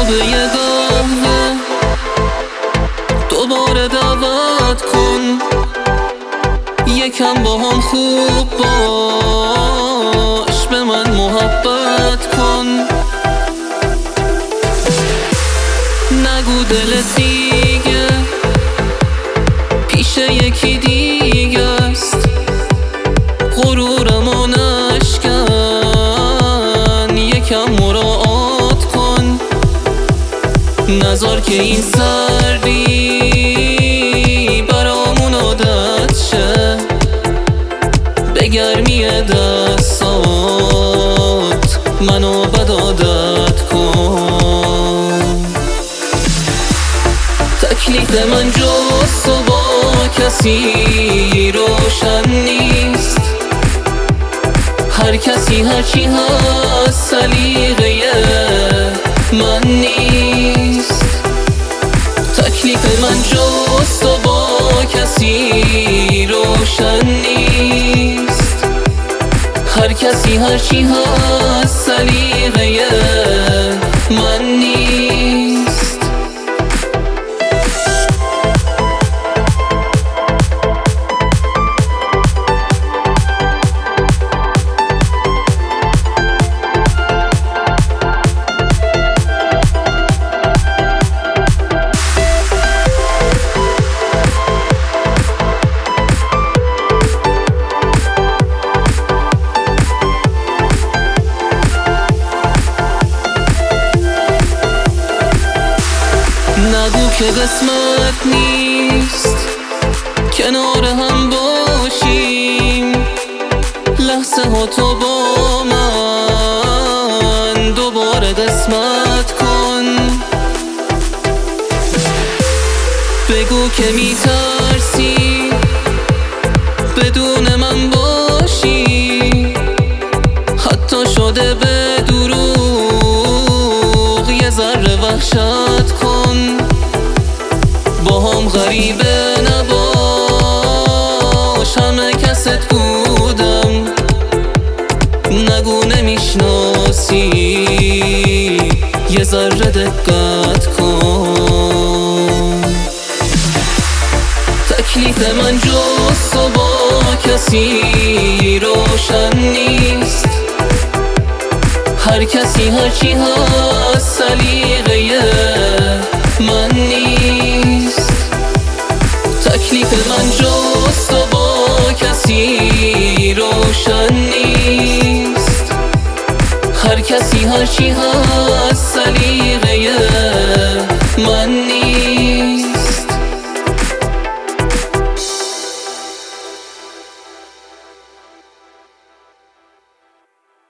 به یه قهوه دوباره دعوت کن، یکم با هم خوب باش، به من محبت کن. نگو دلت دیگه پیش یکی دیگه است، غرورمو نشکن، یکم مراعات کن. نذار که این سردی برامون عادت شه، به گرمی دستات منو بد عادت کن. تکلیف من جز تو با کسی روشن نیست، هر کسی هرچی هست سلیقه من نیست. تکلیف من جز تو با کسی روشن نیست، هر کسی هرچی هست سلیقه من نیست. نگو که قسمت نیست کنار هم باشیم، لحظه ها تو با من دوباره قسمت کن. بگو که میترسی بدون من باشی، حتی شده به دروغ یه ذره وحشت کن. با هم غریبه نباش، همه کست بودم، نگو نمیشناسی، یه ذره دقت کن. تکلیف من جز تو با کسی روشن نیست، هر کسی هرچی هست سلیقه من نیست. تکلیف من جز تو با کسی روشن نیست، هر کسی هرچی هست سلیقه